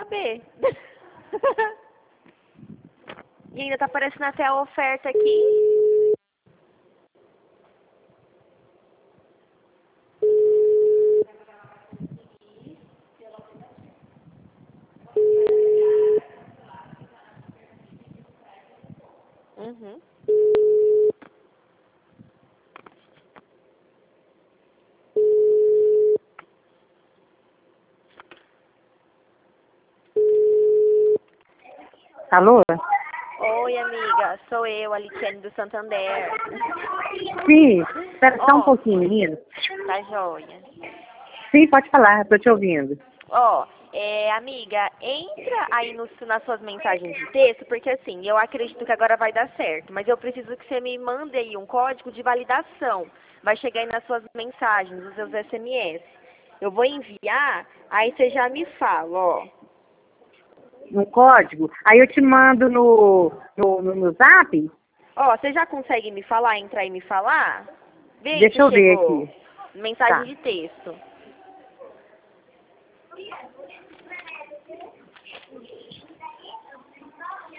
saber. E ainda tá aparecendo até a oferta aqui. Uhum. Alô? Oi, amiga. Sou eu, a Litiane do Santander. Sim, espera só um Ó, pouquinho, menino. tá joia. Sim, pode falar, estou te ouvindo. Ó, amiga, entra aí nas suas mensagens de texto, porque assim, eu acredito que agora vai dar certo, mas eu preciso que você me mande aí um código de validação. Vai chegar aí nas suas mensagens, nos seus SMS. Eu vou enviar, aí você já me fala, ó. Um código, aí eu te mando no zap. Ó, você já consegue me falar, entrar e me falar? Vê aí se Deixa eu ver chegou. aqui. Mensagem Tá. de texto.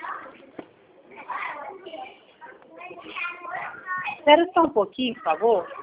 Espera só um pouquinho, por favor.